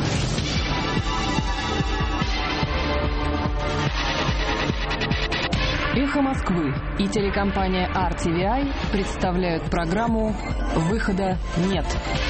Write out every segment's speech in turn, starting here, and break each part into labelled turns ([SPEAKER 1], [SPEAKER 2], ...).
[SPEAKER 1] «Эхо Москвы» и телекомпания RTVI представляют программу «Выхода нет».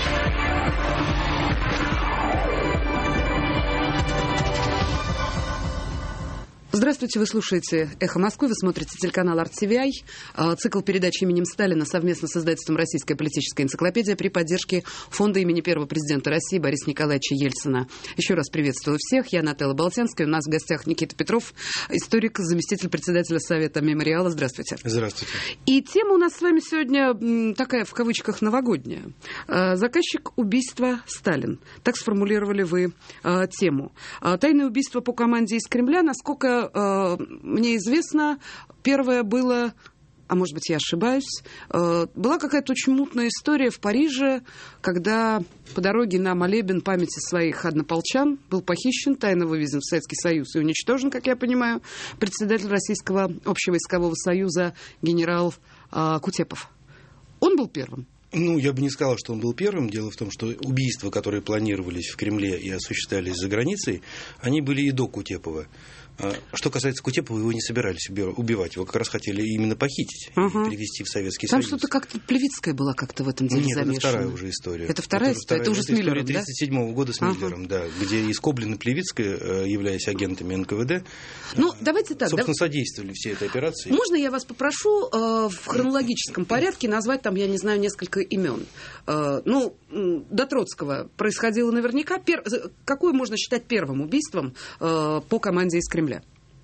[SPEAKER 2] Здравствуйте, вы слушаете «Эхо Москвы», вы смотрите телеканал RTVI, цикл передач именем Сталина совместно с издательством «Российская политическая энциклопедия» при поддержке фонда имени первого президента России Бориса Николаевича Ельцина. Еще раз приветствую всех, я Нателла Болтянская, у нас в гостях Никита Петров, историк, заместитель председателя Совета Мемориала. Здравствуйте.
[SPEAKER 3] Здравствуйте.
[SPEAKER 2] И тема у нас с вами сегодня такая, в кавычках, новогодняя. Заказчик убийства Сталин. Так сформулировали вы тему. Тайное убийство по команде из Кремля, насколько мне известно, первое было, а может быть я ошибаюсь, была какая-то очень мутная история в Париже, когда по дороге на молебен памяти своих однополчан был похищен, тайно вывезен в Советский Союз и уничтожен, как я понимаю, председатель Российского общевойскового союза генерал Кутепов. Он был первым?
[SPEAKER 3] Ну, я бы не сказал, что он был первым. Дело в том, что убийства, которые планировались в Кремле и осуществлялись за границей, они были и до Кутепова. Что касается Кутепова, его не собирались убивать. Его как раз хотели именно похитить и перевести в Советский Союз.
[SPEAKER 2] Там что-то как-то Плевицкая была как-то в этом деле замешана.
[SPEAKER 3] Нет, это вторая уже история.
[SPEAKER 2] Это вторая история? Это уже с Миллером, да?
[SPEAKER 3] Это история 1937 года с Миллером, да, где и Скоблин и Плевицкая, являясь агентами НКВД,
[SPEAKER 2] давайте так,
[SPEAKER 3] собственно, содействовали всей этой операции.
[SPEAKER 2] Можно я вас попрошу в хронологическом порядке назвать там, я не знаю, несколько имен? До Троцкого происходило наверняка. Какое можно считать первым убийством по команде из Кремля?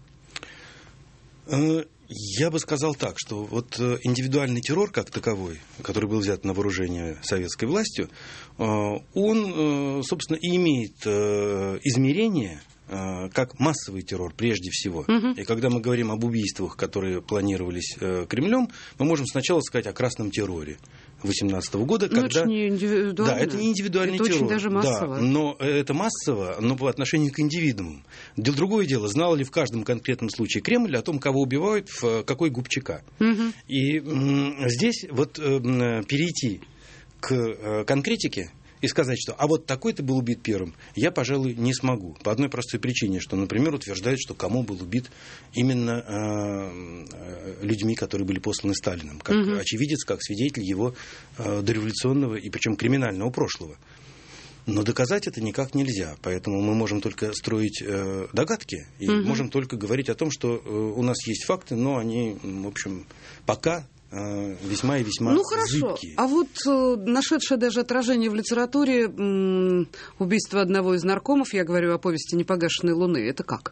[SPEAKER 3] Я бы сказал так, что вот индивидуальный террор как таковой, который был взят на вооружение советской властью, он, собственно, и имеет измерение как массовый террор прежде всего. И когда мы говорим об убийствах, которые планировались Кремлем, мы можем сначала сказать о красном терроре 18 года, когда...
[SPEAKER 2] Это не индивидуально.
[SPEAKER 3] Да, это не индивидуальный террор.
[SPEAKER 2] Это очень даже массово.
[SPEAKER 3] Да, но это массово, но по отношению к индивидуумам. Другое дело, знал ли в каждом конкретном случае Кремль о том, кого убивают, в какой губ ЧК. И здесь вот перейти к конкретике и сказать, что вот такой-то был убит первым, я, пожалуй, не смогу. По одной простой причине, что, например, утверждают, что Камо был убит именно людьми, которые были посланы Сталиным, как очевидец, как свидетель его дореволюционного и причем криминального прошлого. Но доказать это никак нельзя, поэтому мы можем только строить догадки и можем только говорить о том, что у нас есть факты, но они, в общем, пока... весьма и весьма
[SPEAKER 2] хорошо.
[SPEAKER 3] зыбкие.
[SPEAKER 2] А вот нашедшее даже отражение в литературе убийство одного из наркомов, я говорю о повести «Непогашенной луны», это как?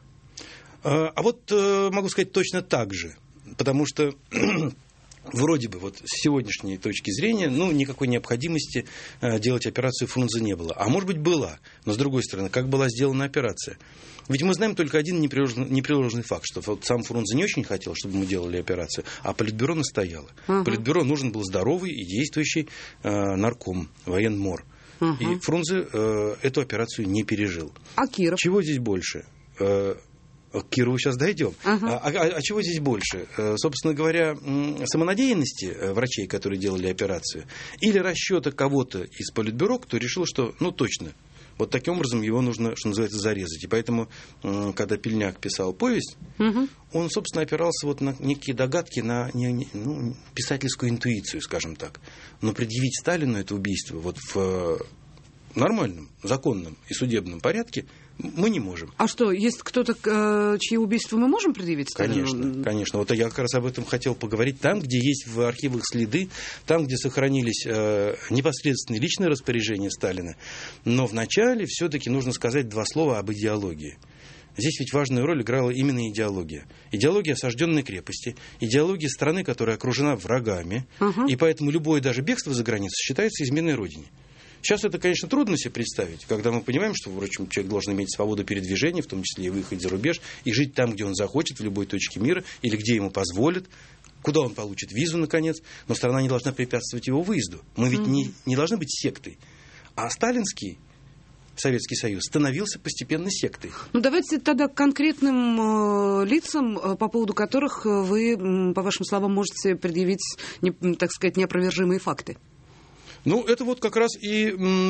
[SPEAKER 3] Могу сказать точно так же, потому что вроде бы вот с сегодняшней точки зрения никакой необходимости делать операцию Фрунзе не было. А может быть была, но с другой стороны, как была сделана операция? Ведь мы знаем только один непреложный факт, что вот сам Фрунзе не очень хотел, чтобы мы делали операцию, а Политбюро настояло. Политбюро нужен был здоровый и действующий нарком, военмор. И Фрунзе эту операцию не пережил.
[SPEAKER 2] А Киров?
[SPEAKER 3] Чего здесь больше? К Кирову сейчас дойдем. А чего здесь больше? Собственно говоря, самонадеянности врачей, которые делали операцию, или расчета кого-то из Политбюро, кто решил, что, точно, вот таким образом его нужно, что называется, зарезать. И поэтому, когда Пельняк писал повесть, он, собственно, опирался вот на некие догадки, на писательскую интуицию, скажем так. Но предъявить Сталину это убийство вот в нормальном, законном и судебном порядке мы не можем.
[SPEAKER 2] А что, есть кто-то, чьи убийства мы можем предъявить Сталину?
[SPEAKER 3] Конечно. Вот я как раз об этом хотел поговорить. Там, где есть в архивах следы, там, где сохранились непосредственные личные распоряжения Сталина. Но вначале все-таки нужно сказать два слова об идеологии. Здесь ведь важную роль играла именно идеология. Идеология осажденной крепости, идеология страны, которая окружена врагами, и поэтому любое даже бегство за границу считается изменой Родине. Сейчас это, конечно, трудно себе представить, когда мы понимаем, что, впрочем, человек должен иметь свободу передвижения, в том числе и выехать за рубеж, и жить там, где он захочет, в любой точке мира, или где ему позволят, куда он получит визу, наконец, но страна не должна препятствовать его выезду. Мы ведь не должны быть сектой. А сталинский Советский Союз становился постепенно сектой.
[SPEAKER 2] Давайте тогда к конкретным лицам, по поводу которых вы, по вашим словам, можете предъявить, так сказать, неопровержимые факты.
[SPEAKER 3] Ну, это вот как раз и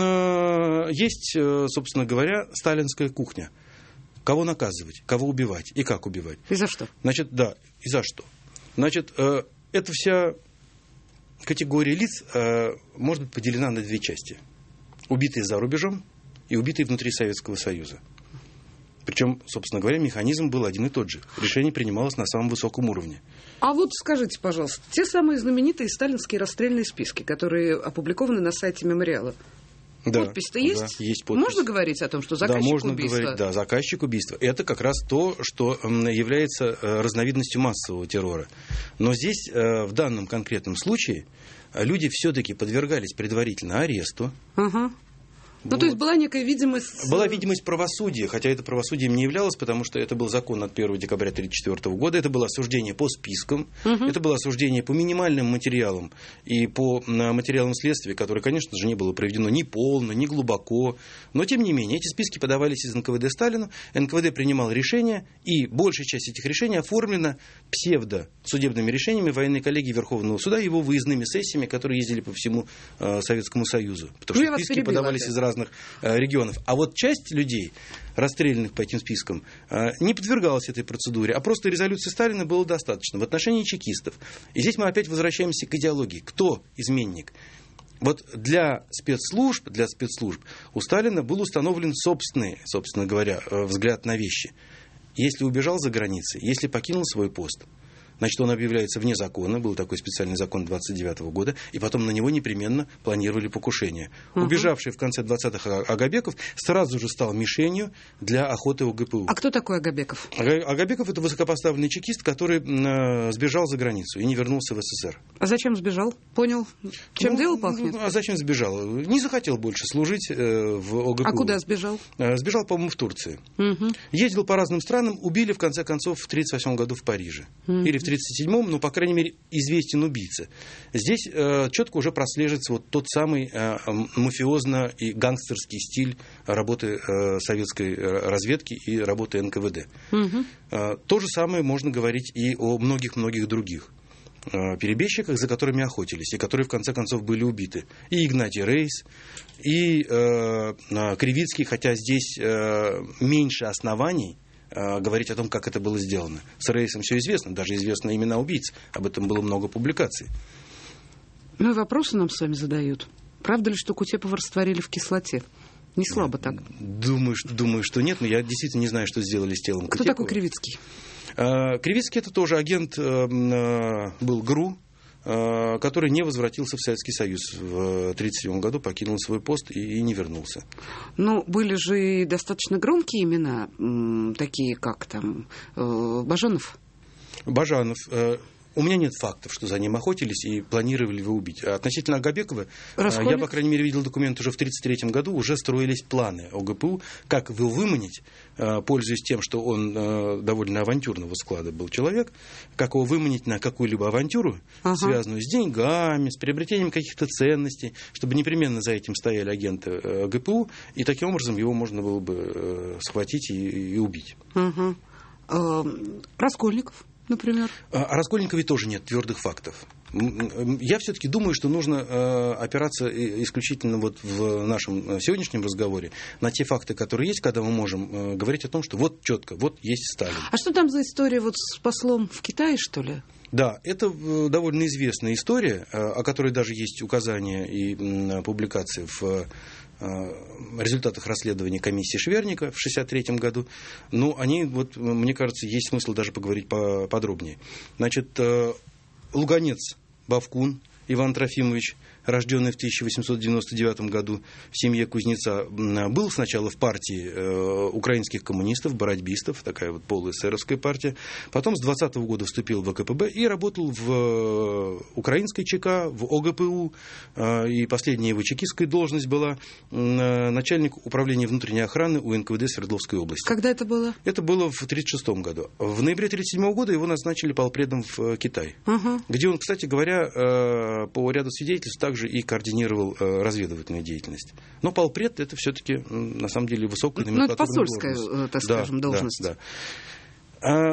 [SPEAKER 3] есть, собственно говоря, сталинская кухня. Кого наказывать, кого убивать и как убивать.
[SPEAKER 2] И за что?
[SPEAKER 3] Значит, да, и за что. Значит, эта вся категория лиц может быть поделена на две части. Убитые за рубежом и убитые внутри Советского Союза. Причем, собственно говоря, механизм был один и тот же. Решение принималось на самом высоком уровне.
[SPEAKER 2] А вот скажите, пожалуйста, те самые знаменитые сталинские расстрельные списки, которые опубликованы на сайте мемориала.
[SPEAKER 3] Да,
[SPEAKER 2] подпись-то есть?
[SPEAKER 3] Да, есть подпись.
[SPEAKER 2] Можно говорить о том, что заказчик
[SPEAKER 3] да, можно
[SPEAKER 2] убийства?
[SPEAKER 3] Говорить, да, заказчик убийства. Это как раз то, что является разновидностью массового террора. Но здесь, в данном конкретном случае, люди все-таки подвергались предварительно аресту.
[SPEAKER 2] Ага. Ну, то есть была некая видимость...
[SPEAKER 3] Была видимость правосудия, хотя это правосудием не являлось, потому что это был закон от 1 декабря 1934 года, это было осуждение по спискам, это было осуждение по минимальным материалам и по материалам следствия, которое, конечно же, не было проведено ни полно, ни глубоко. Но, тем не менее, эти списки подавались из НКВД Сталину, НКВД принимал решения, и большая часть этих решений оформлена псевдосудебными решениями военной коллегии Верховного суда и его выездными сессиями, которые ездили по всему Советскому Союзу. Потому что списки подавались из разных регионов. А вот часть людей, расстрелянных по этим спискам, не подвергалась этой процедуре, а просто резолюции Сталина было достаточно в отношении чекистов. И здесь мы опять возвращаемся к идеологии. Кто изменник? Вот для спецслужб у Сталина был установлен собственный, собственно говоря, взгляд на вещи. Если убежал за границей, если покинул свой пост, значит, он объявляется вне закона, был такой специальный закон 1929 года, и потом на него непременно планировали покушение. Убежавший в конце 20-х Агабеков сразу же стал мишенью для охоты ОГПУ.
[SPEAKER 2] А кто такой Агабеков?
[SPEAKER 3] Агабеков – это высокопоставленный чекист, который сбежал за границу и не вернулся в СССР.
[SPEAKER 2] А зачем сбежал? Понял, чем дело пахнет?
[SPEAKER 3] А зачем сбежал? Не захотел больше служить в ОГПУ.
[SPEAKER 2] А куда сбежал?
[SPEAKER 3] Сбежал, по-моему, в Турции. Ездил по разным странам, убили, в конце концов, в 1938 году в Париже. Или в 1937-м, ну, по крайней мере, известен убийца. Здесь четко уже прослеживается вот тот самый мафиозно- и гангстерский стиль работы советской разведки и работы НКВД. То же самое можно говорить и о многих-многих других перебежчиках, за которыми охотились, и которые в конце концов были убиты. И Игнатий Рейс, и Кривицкий, хотя здесь меньше оснований говорить о том, как это было сделано. С Рейсом все известно, даже известны имена убийц. Об этом было много публикаций.
[SPEAKER 2] Ну и вопросы нам с вами задают. Правда ли, что Кутепова растворили в кислоте? Не слабо так.
[SPEAKER 3] Думаю, что нет, но я действительно не знаю, что сделали с телом Кутепова.
[SPEAKER 2] Кто такой Кривицкий?
[SPEAKER 3] Кривицкий — это тоже агент, был ГРУ, который не возвратился в Советский Союз в 1937 году, покинул свой пост и не вернулся.
[SPEAKER 2] Ну, были же и достаточно громкие имена, такие как там Баженов.
[SPEAKER 3] Баженов. У меня нет фактов, что за ним охотились и планировали его убить. А относительно Агабекова, я, по крайней мере, видел документ уже в 1933 году, уже строились планы ОГПУ, как его выманить, пользуясь тем, что он довольно авантюрного склада был человек, как его выманить на какую-либо авантюру, связанную с деньгами, с приобретением каких-то ценностей, чтобы непременно за этим стояли агенты ОГПУ, и таким образом его можно было бы схватить и убить.
[SPEAKER 2] Раскольников, например?
[SPEAKER 3] О Раскольникове тоже нет твердых фактов. Я все-таки думаю, что нужно опираться исключительно вот в нашем сегодняшнем разговоре на те факты, которые есть, когда мы можем говорить о том, что вот четко, вот есть Сталин.
[SPEAKER 2] А что там за история вот с послом в Китае, что ли?
[SPEAKER 3] Да, это довольно известная история, о которой даже есть указания и публикации в результатах расследования комиссии Шверника в 1963 году. Но они, вот, мне кажется, есть смысл даже поговорить подробнее. Значит, луганец Бавкун Иван Трофимович, рожденный в 1899 году в семье кузнеца, был сначала в партии украинских коммунистов, бородьбистов, такая вот полуэсеровская партия. Потом с 20-го года вступил в ВКПБ и работал в украинской ЧК, в ОГПУ. И последняя его чекистская должность была начальник управления внутренней охраны у НКВД Свердловской области.
[SPEAKER 2] Когда это было? Это было
[SPEAKER 3] в 1936 году. В ноябре 1937 года его назначили полпредом в Китай, где он, кстати говоря, по ряду свидетельств также и координировал разведывательную деятельность. Но полпред — это все-таки, на самом деле, высокая номенклатурная должность.
[SPEAKER 2] Ну, это посольская, так скажем, должность.
[SPEAKER 3] Да.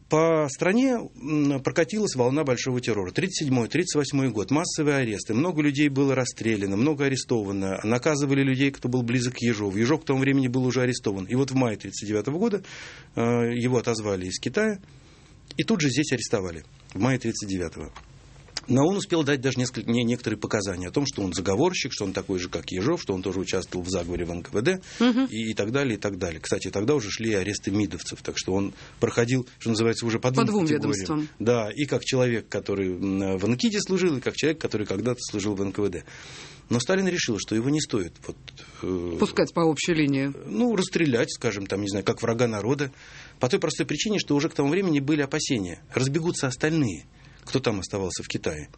[SPEAKER 3] по стране прокатилась волна большого террора. 1937-1938 год. Массовые аресты. Много людей было расстреляно, много арестовано. Наказывали людей, кто был близок к Ежову. Ежов к тому времени был уже арестован. И вот в мае 1939 года его отозвали из Китая. И тут же здесь арестовали. В мае 1939. Но он успел дать даже некоторые показания о том, что он заговорщик, что он такой же, как Ежов, что он тоже участвовал в заговоре в НКВД и так далее, и так далее. Кстати, тогда уже шли аресты мидовцев, так что он проходил, что называется, уже по двум ведомствам. Да, и как человек, который в НКИДе служил, и как человек, который когда-то служил в НКВД. Но Сталин решил, что его не стоит
[SPEAKER 2] пускать по общей линии.
[SPEAKER 3] Расстрелять, скажем, там, не знаю, как врага народа. По той простой причине, что уже к тому времени были опасения. Разбегутся остальные, кто там оставался в Китае.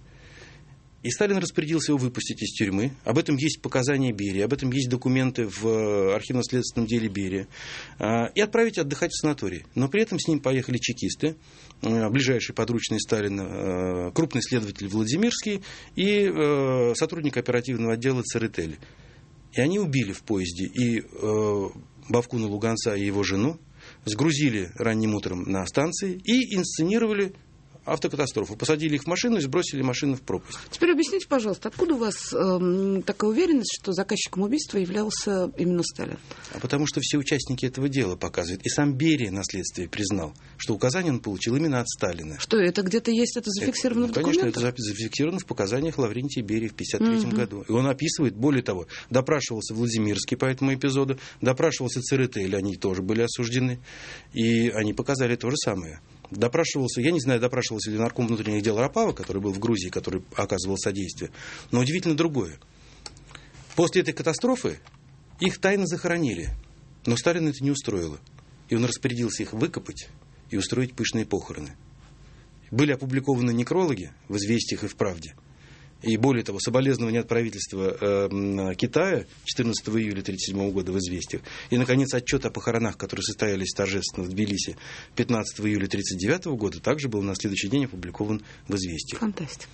[SPEAKER 3] И Сталин распорядился его выпустить из тюрьмы. Об этом есть показания Берии, об этом есть документы в архивно-следственном деле Берии. И отправить отдыхать в санаторий. Но при этом с ним поехали чекисты, ближайший подручный Сталина, крупный следователь Владимирский и сотрудник оперативного отдела Церетели. И они убили в поезде и Бавкуна Луганца и его жену, сгрузили ранним утром на станции и инсценировали автокатастрофу. Посадили их в машину и сбросили машину в пропасть.
[SPEAKER 2] Теперь объясните, пожалуйста, откуда у вас такая уверенность, что заказчиком убийства являлся именно Сталин?
[SPEAKER 3] А потому что все участники этого дела показывают. И сам Берия на следствии признал, что указание он получил именно от Сталина.
[SPEAKER 2] Что, это где-то есть, это зафиксировано в документах?
[SPEAKER 3] Конечно, это зафиксировано в показаниях Лаврентия Берии в 1953 году. И он описывает, более того, допрашивался Владимирский по этому эпизоду, допрашивался Церетели, они тоже были осуждены, и они показали то же самое. Допрашивался, я не знаю, допрашивался ли нарком внутренних дел Рапава, который был в Грузии, который оказывал содействие, но удивительно другое. После этой катастрофы их тайно захоронили, но Сталина это не устроило. И он распорядился их выкопать и устроить пышные похороны. Были опубликованы некрологи в «Известиях» и в «Правде». И более того, соболезнования от правительства Китая 14 июля 1937 года в «Известиях». И, наконец, отчет о похоронах, которые состоялись торжественно в Тбилиси 15 июля 1939 года, также был на следующий день опубликован в «Известиях».
[SPEAKER 2] Фантастика.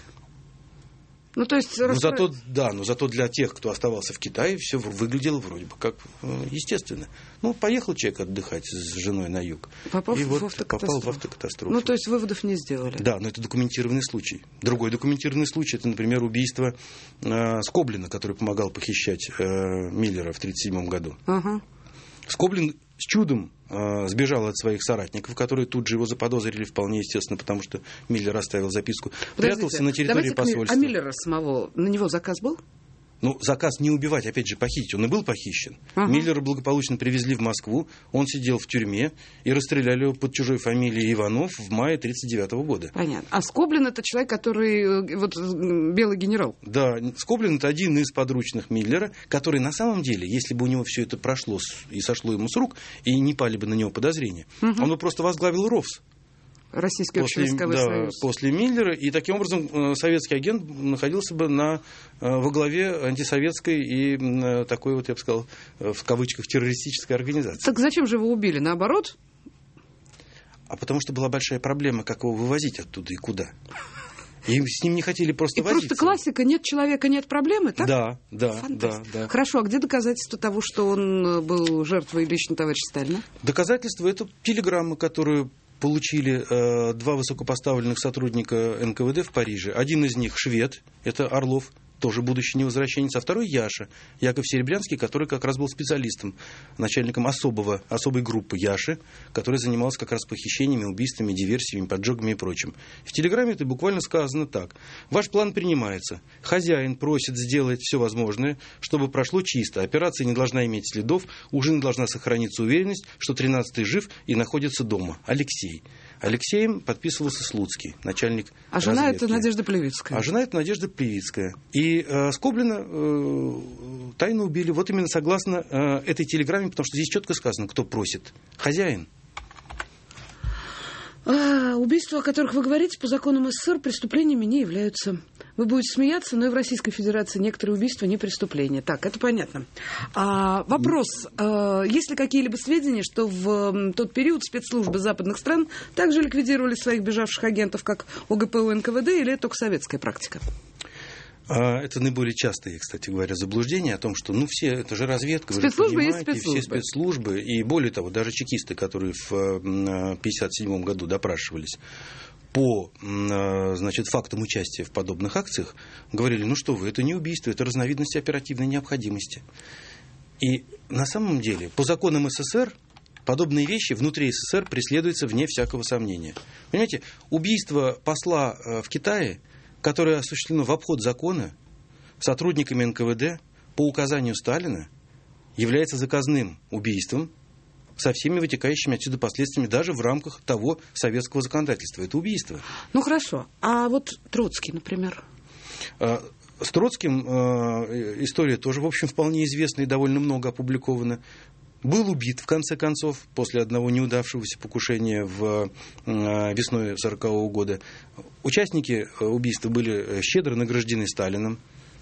[SPEAKER 2] То есть...
[SPEAKER 3] Но зато для тех, кто оставался в Китае, все выглядело вроде бы как естественно. Поехал человек отдыхать с женой на юг.
[SPEAKER 2] Попал в
[SPEAKER 3] автокатастрофу.
[SPEAKER 2] То есть выводов не сделали.
[SPEAKER 3] Да, но это документированный случай. Другой документированный случай, это, например, убийство Скоблина, который помогал похищать Миллера в 1937 году.
[SPEAKER 2] Ага.
[SPEAKER 3] Скоблин с чудом сбежал от своих соратников, которые тут же его заподозрили, вполне естественно, потому что Миллер оставил записку. Прятался на территории посольства.
[SPEAKER 2] А Миллера самого, на него заказ был?
[SPEAKER 3] Заказ не убивать, опять же, похитить. Он и был похищен. Ага. Миллера благополучно привезли в Москву. Он сидел в тюрьме и расстреляли его под чужой фамилией Иванов в мае 1939 года.
[SPEAKER 2] Понятно. А Скоблин — это человек, который белый генерал?
[SPEAKER 3] Да, Скоблин — это один из подручных Миллера, который на самом деле, если бы у него все это прошло и сошло ему с рук, и не пали бы на него подозрения, он бы просто возглавил РОВС.
[SPEAKER 2] Российский общевойсковой союз.
[SPEAKER 3] После Миллера, и таким образом советский агент находился бы во главе антисоветской и такой я бы сказал, в кавычках, террористической организации.
[SPEAKER 2] Так зачем же его убили? Наоборот?
[SPEAKER 3] А потому что была большая проблема, как его вывозить оттуда и куда. И с ним не хотели просто возиться.
[SPEAKER 2] Просто классика: нет человека, нет проблемы, так?
[SPEAKER 3] Да.
[SPEAKER 2] Хорошо, а где доказательства того, что он был жертвой лично товарища Сталина?
[SPEAKER 3] Доказательства — это телеграмма, которую получили два высокопоставленных сотрудника НКВД в Париже. Один из них швед, это Орлов, тоже будущий невозвращенец, а второй Яша, Яков Серебрянский, который как раз был специалистом, начальником особой группы Яши, которая занималась как раз похищениями, убийствами, диверсиями, поджогами и прочим. В телеграмме это буквально сказано так: ваш план принимается. Хозяин просит сделать все возможное, чтобы прошло чисто. Операция не должна иметь следов, у жены должна сохраниться уверенность, что 13-й жив и находится дома. Алексей. Алексеем подписывался Слуцкий, начальник разведки.
[SPEAKER 2] А жена — это Надежда Плевицкая. И Скоблина тайно убили. Вот именно согласно этой телеграмме, потому что здесь четко сказано, кто просит. Хозяин. Убийства, о которых вы говорите, по законам СССР преступлениями не являются. Вы будете смеяться, но и в Российской Федерации некоторые убийства не преступления. Так, это понятно. Вопрос. Есть ли какие-либо сведения, что в тот период спецслужбы западных стран также ликвидировали своих бежавших агентов, как ОГПУ, НКВД, или это только советская практика?
[SPEAKER 3] Это наиболее частое, кстати говоря, заблуждение о том, что это же разведка, вы
[SPEAKER 2] спецслужбы
[SPEAKER 3] же
[SPEAKER 2] есть
[SPEAKER 3] понимаете,
[SPEAKER 2] спецслужбы.
[SPEAKER 3] все спецслужбы, и более того, даже чекисты, которые в 1957 году допрашивались по фактам участия в подобных акциях, говорили, что вы, это не убийство, это разновидность оперативной необходимости. И на самом деле, по законам СССР, подобные вещи внутри СССР преследуются вне всякого сомнения. Понимаете, убийство посла в Китае, которое осуществлено в обход закона сотрудниками НКВД по указанию Сталина, является заказным убийством со всеми вытекающими отсюда последствиями даже в рамках того советского законодательства. Это убийство.
[SPEAKER 2] Ну хорошо. А вот Троцкий, например?
[SPEAKER 3] С Троцким история тоже, в общем, вполне известна и довольно много опубликована. Был убит, в конце концов, после одного неудавшегося покушения весной 1940 года. Участники убийства были щедро награждены Сталиным.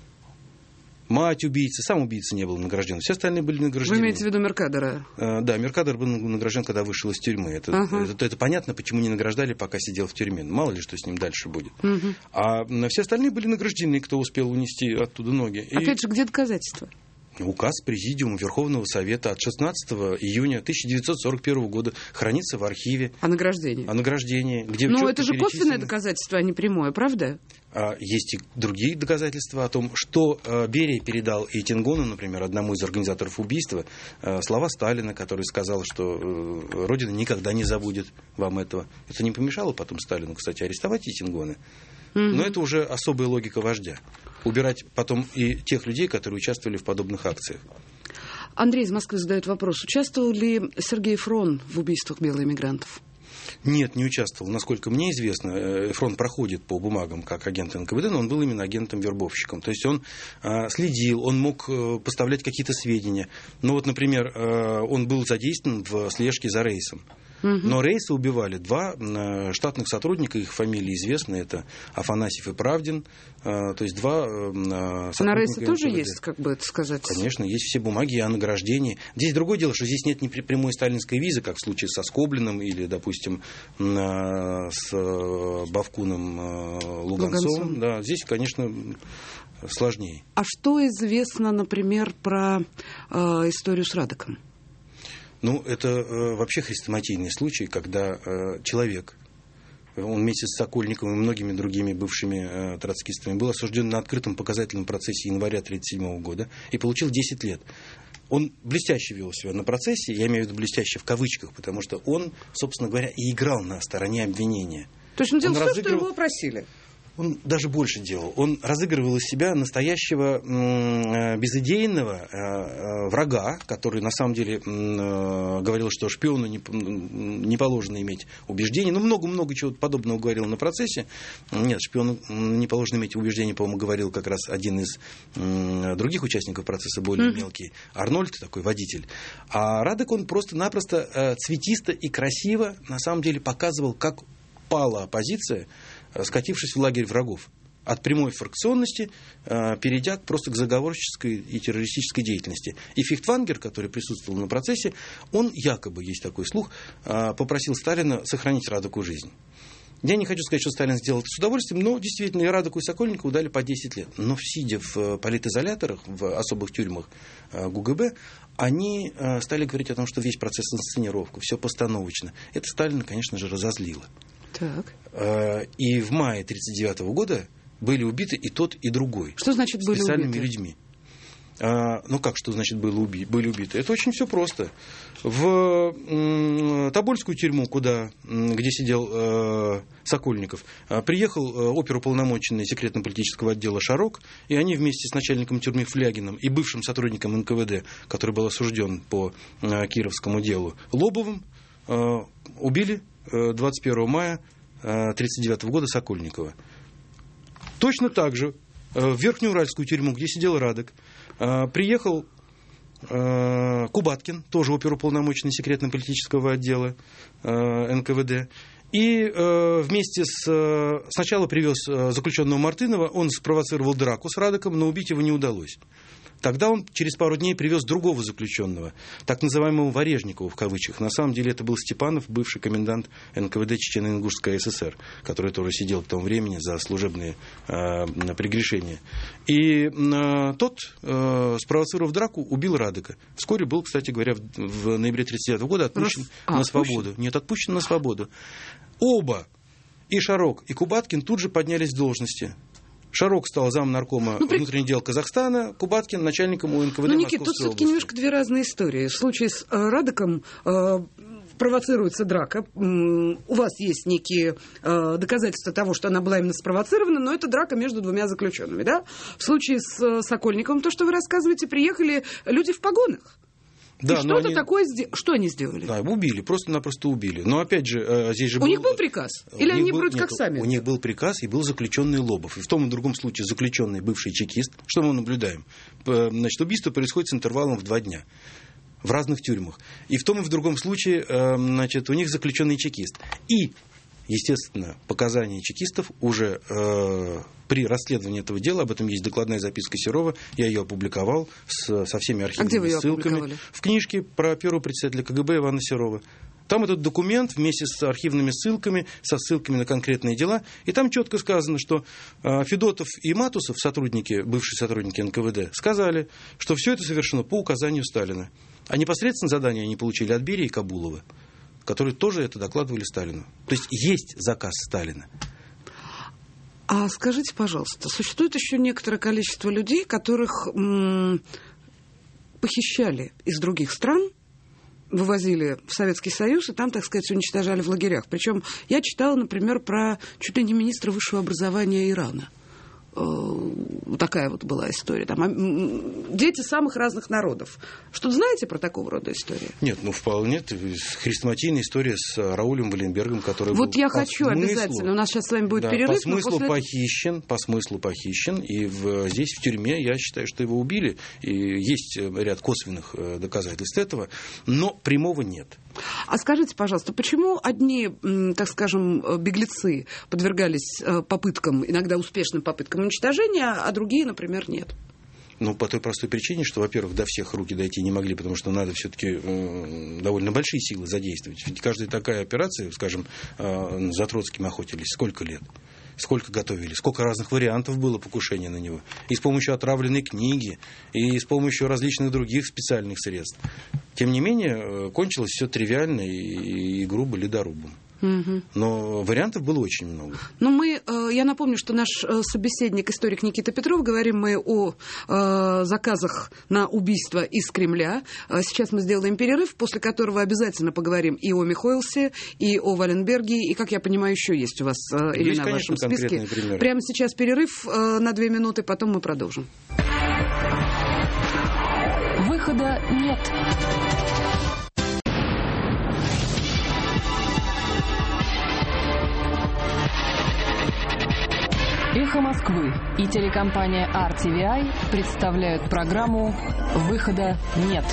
[SPEAKER 3] Мать убийцы, сам убийца не был награжден. Все остальные были награждены.
[SPEAKER 2] Вы имеете в виду Меркадора?
[SPEAKER 3] Да, Меркадор был награжден, когда вышел из тюрьмы. Это понятно, почему не награждали, пока сидел в тюрьме. Мало ли, что с ним дальше будет. А все остальные были награждены, кто успел унести оттуда ноги.
[SPEAKER 2] Опять же, где доказательства?
[SPEAKER 3] Указ Президиума Верховного Совета от 16 июня 1941 года хранится в архиве.
[SPEAKER 2] О награждении.
[SPEAKER 3] О награждении. Где
[SPEAKER 2] Но это же косвенное доказательство, а не прямое, правда?
[SPEAKER 3] Есть и другие доказательства о том, что Берия передал и Тенгону, например, одному из организаторов убийства, слова Сталина, который сказал, что Родина никогда не забудет вам этого. Это не помешало потом Сталину, кстати, арестовать и Тенгона. Но это уже особая логика вождя. Убирать потом и тех людей, которые участвовали в подобных акциях.
[SPEAKER 2] Андрей из Москвы задает вопрос. Участвовал ли Сергей Фрон в убийствах белоэмигрантов?
[SPEAKER 3] Нет, не участвовал. Насколько мне известно, Фрон проходит по бумагам как агент НКВД, но он был именно агентом-вербовщиком. То есть он следил, он мог поставлять какие-то сведения. Ну вот, например, он был задействован в слежке за рейсом. Но рейсы убивали два штатных сотрудника, их фамилии известны, это Афанасьев и Правдин, то есть два сотрудника.
[SPEAKER 2] На рейсы тоже
[SPEAKER 3] НКВД.
[SPEAKER 2] есть, как бы это сказать?
[SPEAKER 3] Конечно, есть все бумаги о награждении. Здесь другое дело, что здесь нет ни прямой сталинской визы, как в случае со Скоблиным или, допустим, с Бавкуном Луганцовым. Да, здесь, конечно, сложнее. А
[SPEAKER 2] что известно, например, про историю с Радеком?
[SPEAKER 3] Это вообще хрестоматийный случай, когда человек, он вместе с Сокольниковым и многими другими бывшими троцкистами был осужден на открытом показательном процессе января 1937 года и получил 10 лет. Он блестяще вел себя на процессе, я имею в виду блестяще в кавычках, потому что он, собственно говоря, и играл на стороне обвинения.
[SPEAKER 2] То есть он делал все, что его просили?
[SPEAKER 3] Он даже больше делал. Он разыгрывал из себя настоящего безыдейного врага, который на самом деле говорил, что шпиону не положено иметь убеждений. Много-много чего подобного говорил на процессе. Нет, шпиону не положено иметь убеждений, по-моему, говорил как раз один из других участников процесса, более мелкий. Арнольд, такой водитель. А Радек, он просто-напросто цветисто и красиво на самом деле показывал, как пала оппозиция, скатившись в лагерь врагов. От прямой фракционности, перейдя просто к заговорческой и террористической деятельности. И Фихтвангер, который присутствовал на процессе, он якобы, есть такой слух, попросил Сталина сохранить Радеку жизнь. Я не хочу сказать, что Сталин сделал это с удовольствием, но действительно и Радеку, и Сокольникову дали по 10 лет. Но сидя в политизоляторах, в особых тюрьмах ГУГБ, они стали говорить о том, что весь процесс инсценировка, все постановочно. Это Сталина, конечно же, разозлило.
[SPEAKER 2] Так.
[SPEAKER 3] И в мае 1939 года были убиты и тот, и другой.
[SPEAKER 2] Что значит были убиты?
[SPEAKER 3] Специальными людьми. Что значит были убиты? Это очень все просто. В Тобольскую тюрьму, где сидел Сокольников, приехал оперуполномоченный секретно-политического отдела Шарок, и они вместе с начальником тюрьмы Флягиным и бывшим сотрудником НКВД, который был осужден по Кировскому делу, Лобовым, убили 21 мая 1939 года Сокольникова. Точно так же в Верхнеуральскую тюрьму, где сидел Радек, приехал Кубаткин, тоже оперуполномоченный секретно-политического отдела НКВД, и вместе сначала привез заключенного Мартынова, он спровоцировал драку с Радеком, но убить его не удалось. Тогда он через пару дней привез другого заключенного, так называемого Варежникова, в кавычках. На самом деле это был Степанов, бывший комендант НКВД Чечено-Ингушской ССР, который тоже сидел к тому времени за служебные прегрешения. И тот, спровоцировав драку, убил Радека. Вскоре был, кстати говоря, в ноябре 1939 года отпущен на свободу. Отпущен? Нет, отпущен на свободу. Оба, и Шарок, и Кубаткин, тут же поднялись в должности. Шарок стал замнаркома внутренних дел Казахстана, Кубаткин начальником УНКВД Московской области.
[SPEAKER 2] Никит, тут все-таки немножко две разные истории. В случае с Радеком провоцируется драка. У вас есть некие доказательства того, что она была именно спровоцирована, но это драка между двумя заключенными, да? В случае с Сокольниковым, то, что вы рассказываете, приехали люди в погонах. Да, что-то такое что они сделали?
[SPEAKER 3] Да, убили, просто-напросто убили. Но опять же, здесь же
[SPEAKER 2] у них был приказ? Или они вроде как сами?
[SPEAKER 3] У них был приказ, и был заключенный Лобов. И в том и другом случае заключенный бывший чекист. Что мы наблюдаем? Значит, убийство происходит с интервалом в 2 дня. В разных тюрьмах. И в том и в другом случае, значит, у них заключенный чекист. И, естественно, показания чекистов уже при расследовании этого дела, об этом есть докладная записка Серова, я ее опубликовал со всеми архивными ссылками. В книжке про первого председателя КГБ Ивана Серова. Там этот документ вместе с архивными ссылками, со ссылками на конкретные дела. И там четко сказано, что Федотов и Матусов, бывшие сотрудники НКВД, сказали, что все это совершено по указанию Сталина. А непосредственно задание они получили от Берии и Кабулова, которые тоже это докладывали Сталину. То есть заказ Сталина.
[SPEAKER 2] А скажите, пожалуйста, существует еще некоторое количество людей, которых похищали из других стран, вывозили в Советский Союз и там, так сказать, уничтожали в лагерях. Причем я читала, например, про чуть ли не министра высшего образования Ирана. Такая вот была история. Там дети самых разных народов. Что-то знаете про такого рода истории?
[SPEAKER 3] Нет, вполне. Хрестоматийная история с Раулем Валенбергом, который
[SPEAKER 2] вот
[SPEAKER 3] был
[SPEAKER 2] я хочу обязательно. У нас сейчас с вами будет перерыв.
[SPEAKER 3] По смыслу похищен. И здесь, в тюрьме, я считаю, что его убили. И есть ряд косвенных доказательств этого. Но прямого нет.
[SPEAKER 2] А скажите, пожалуйста, почему одни, так скажем, беглецы подвергались попыткам, иногда успешным попыткам уничтожения, а другие, например, нет?
[SPEAKER 3] По той простой причине, что, во-первых, до всех руки дойти не могли, потому что надо все-таки довольно большие силы задействовать. Ведь каждая такая операция, скажем, за Троцким охотились сколько лет? Сколько готовили, сколько разных вариантов было покушения на него. И с помощью отравленной книги, и с помощью различных других специальных средств. Тем не менее, кончилось все тривиально и грубо ледорубом. Но вариантов было очень много.
[SPEAKER 2] Я напомню, что наш собеседник, историк Никита Петров, говорим мы о заказах на убийство из Кремля. Сейчас мы сделаем перерыв, после которого обязательно поговорим и о Михоэлсе, и о Валенберге, и, как я понимаю, еще есть у вас имена в вашем списке. Прямо сейчас перерыв на 2 минуты, потом мы продолжим.
[SPEAKER 1] Выхода нет. «Эхо Москвы» и телекомпания RTVI представляют программу «Выхода нет».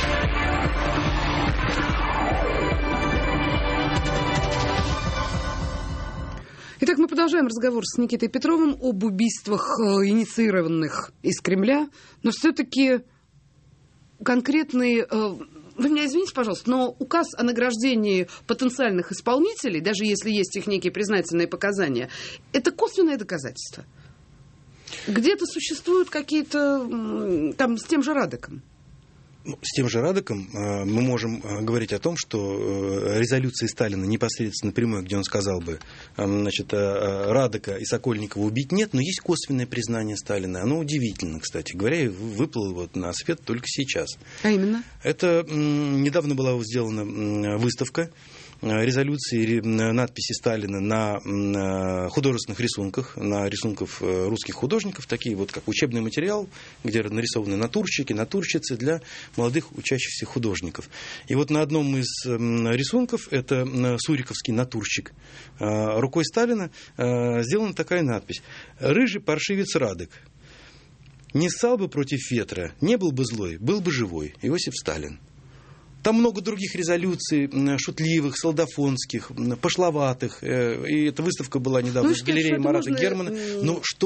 [SPEAKER 2] Итак, мы продолжаем разговор с Никитой Петровым об убийствах, инициированных из Кремля, но все-таки конкретные... Вы меня извините, пожалуйста, но указ о награждении потенциальных исполнителей, даже если есть их некие признательные показания, это косвенное доказательство. Где-то существуют какие-то там с тем же Радеком.
[SPEAKER 3] С тем же Радеком мы можем говорить о том, что резолюции Сталина непосредственно прямой, где он сказал бы, Радека и Сокольникова убить нет, но есть косвенное признание Сталина. Оно удивительно, кстати говоря, и выплыло на свет только сейчас.
[SPEAKER 2] А именно?
[SPEAKER 3] Это недавно была сделана выставка резолюции, надписи Сталина на художественных рисунках, на рисунках русских художников, такие вот как учебный материал, где нарисованы натурщики, натурщицы для молодых учащихся художников. И вот на одном из рисунков, это суриковский натурщик, рукой Сталина сделана такая надпись: «Рыжий паршивец Радек не ссал бы против ветра, не был бы злой, был бы живой. Иосиф Сталин». Там много других резолюций, шутливых, солдафонских, пошловатых. И эта выставка была недавно в галерее Марата Германа. Но что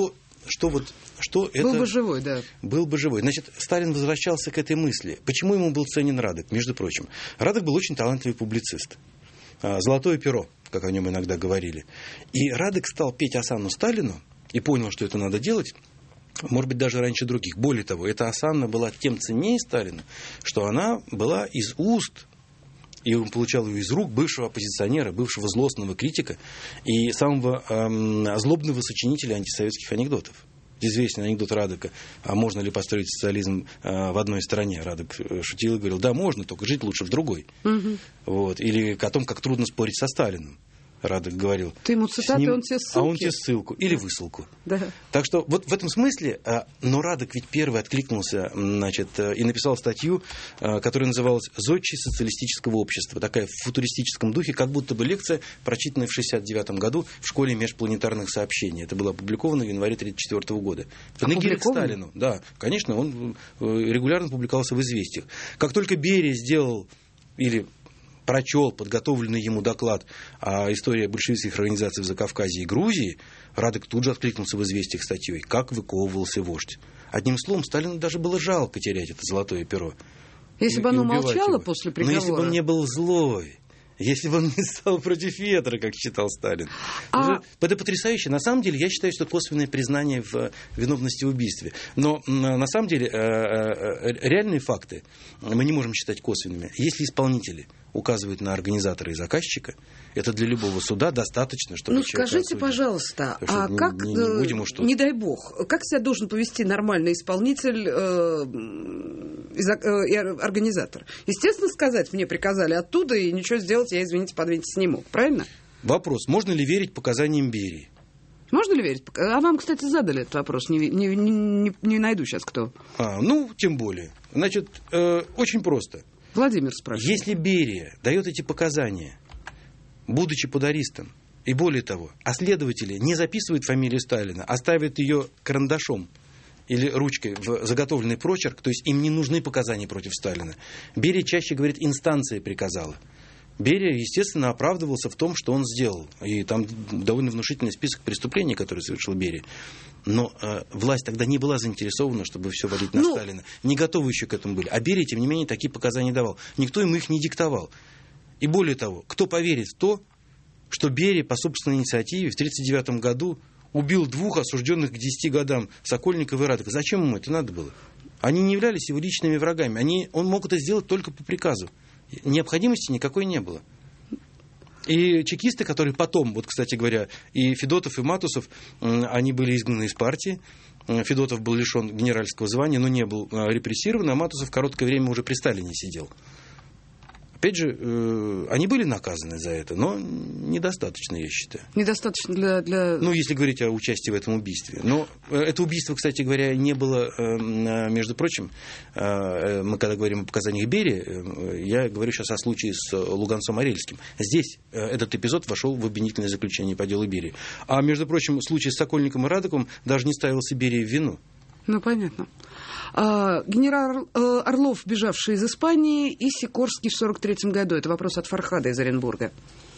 [SPEAKER 3] это...
[SPEAKER 2] Был бы живой, да.
[SPEAKER 3] Был бы живой. Значит, Сталин возвращался к этой мысли. Почему ему был ценен Радек, между прочим? Радек был очень талантливый публицист. «Золотое перо», как о нем иногда говорили. И Радек стал петь осанну Сталину и понял, что это надо делать, может быть, даже раньше других. Более того, эта осанна была тем ценнее Сталину, что она была из уст, и он получал ее из рук бывшего оппозиционера, бывшего злостного критика и самого злобного сочинителя антисоветских анекдотов. Известный анекдот Радека: а можно ли построить социализм в одной стране? Радек шутил и говорил: да, можно, только жить лучше в другой.
[SPEAKER 2] Угу.
[SPEAKER 3] Вот. Или о том, как трудно спорить со Сталином. Радек говорил:
[SPEAKER 2] ты ему цитаты, он тебе ссылки.
[SPEAKER 3] А он тебе ссылку или высылку.
[SPEAKER 2] Да.
[SPEAKER 3] Так что вот в этом смысле, но Радек ведь первый откликнулся, значит, и написал статью, которая называлась «Зодчий социалистического общества». Такая в футуристическом духе, как будто бы лекция, прочитанная в 1969 году в школе межпланетарных сообщений. Это было опубликовано в январе 1934 года. Панегирик Сталину. Да, конечно, он регулярно публиковался в «Известиях». Как только Берия сделал или прочел подготовленный ему доклад о истории большевистских организаций в Закавказье и Грузии, Радек тут же откликнулся в «Известиях» статьей «Как выковывался вождь». Одним словом, Сталину даже было жалко терять это золотое перо.
[SPEAKER 2] Если бы оно молчало после приговора.
[SPEAKER 3] Но если бы он не был злой, если бы он не стал против ветра, как считал Сталин. Это потрясающе. На самом деле, я считаю, что косвенное признание в виновности в убийстве. Но на самом деле реальные факты мы не можем считать косвенными. Если исполнители указывают на организатора и заказчика, это для любого суда достаточно, чтобы человека
[SPEAKER 2] скажите,
[SPEAKER 3] осудить.
[SPEAKER 2] Пожалуйста,
[SPEAKER 3] а
[SPEAKER 2] как,
[SPEAKER 3] не
[SPEAKER 2] дай бог, как себя должен повести нормальный исполнитель и организатор? Естественно, сказать: мне приказали оттуда, и ничего сделать я, извините, подвиньтесь, не мог. Правильно?
[SPEAKER 3] Вопрос: можно ли верить показаниям Берии?
[SPEAKER 2] Можно ли верить? А вам, кстати, задали этот вопрос. Не найду сейчас кто.
[SPEAKER 3] Тем более. Значит, очень просто.
[SPEAKER 2] Владимир спрашивает.
[SPEAKER 3] Если Берия дает эти показания, будучи подаристом, и более того, а следователи не записывают фамилию Сталина, а ставят ее карандашом или ручкой в заготовленный прочерк, то есть им не нужны показания против Сталина. Берия чаще говорит: инстанция приказала. Берия, естественно, оправдывался в том, что он сделал. И там довольно внушительный список преступлений, которые совершил Берия. Но власть тогда не была заинтересована, чтобы все валить на Сталина. Не готовы еще к этому были. А Берия, тем не менее, такие показания давал. Никто ему их не диктовал. И более того, кто поверит в то, что Берия по собственной инициативе в 1939 году убил 2 осужденных к 10 годам Сокольникова и Радека? Зачем ему это надо было? Они не являлись его личными врагами. Он мог это сделать только по приказу. Необходимости никакой не было. И чекисты, которые потом, вот, кстати говоря, и Федотов, и Матусов, они были изгнаны из партии. Федотов был лишен генеральского звания, но не был репрессирован, а Матусов короткое время уже при Сталине сидел. Опять же, они были наказаны за это, но недостаточно, я считаю.
[SPEAKER 2] Недостаточно для...
[SPEAKER 3] если говорить о участии в этом убийстве. Но это убийство, кстати говоря, не было, между прочим, мы когда говорим о показаниях Берии, я говорю сейчас о случае с Луганцом-Арельским. Здесь этот эпизод вошел в обвинительное заключение по делу Берии. А, между прочим, случай с Сокольником и Радеком даже не ставился Берии в вину.
[SPEAKER 2] Понятно. Генерал Орлов, бежавший из Испании, и Сикорский в 1943 году. Это вопрос от Фархада из Оренбурга.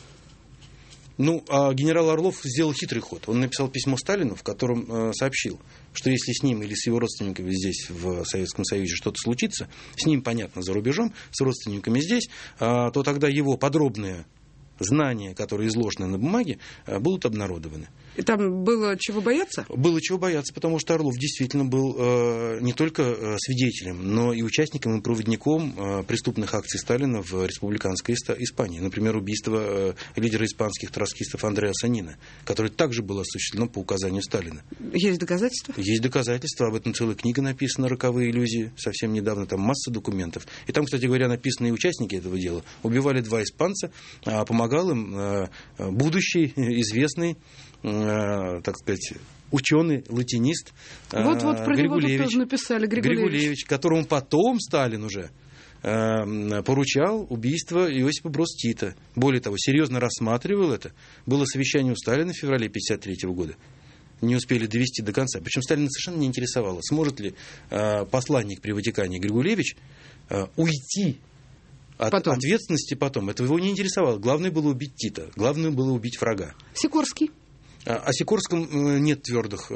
[SPEAKER 3] Генерал Орлов сделал хитрый ход. Он написал письмо Сталину, в котором сообщил, что если с ним или с его родственниками здесь, в Советском Союзе, что-то случится, с ним, понятно, за рубежом, с родственниками здесь, то тогда его подробные знания, которые изложены на бумаге, будут обнародованы.
[SPEAKER 2] И там было чего бояться?
[SPEAKER 3] Было чего бояться, потому что Орлов действительно был не только свидетелем, но и участником и проводником преступных акций Сталина в республиканской Испании. Например, убийство лидера испанских троцкистов Андреа Санина, которое также было осуществлено по указанию Сталина.
[SPEAKER 2] Есть доказательства?
[SPEAKER 3] Есть доказательства. Об этом целая книга написана «Роковые иллюзии». Совсем недавно там масса документов. И там, кстати говоря, написаны и участники этого дела. Убивали 2 испанца, а помогал им будущий известный, так сказать, ученый, латинист
[SPEAKER 2] Вот про него тоже написали,
[SPEAKER 3] Григулевич, которому потом Сталин уже поручал убийство Иосипа Броз Тита. Более того, серьезно рассматривал это. Было совещание у Сталина в феврале 1953 года. Не успели довести до конца. Причем Сталина совершенно не интересовало, сможет ли посланник при Ватикане Григулевич уйти от ответственности потом. Это его не интересовало. Главное было убить Тита. Главное было убить врага.
[SPEAKER 2] Сикорский.
[SPEAKER 3] О Сикорском нет твердых у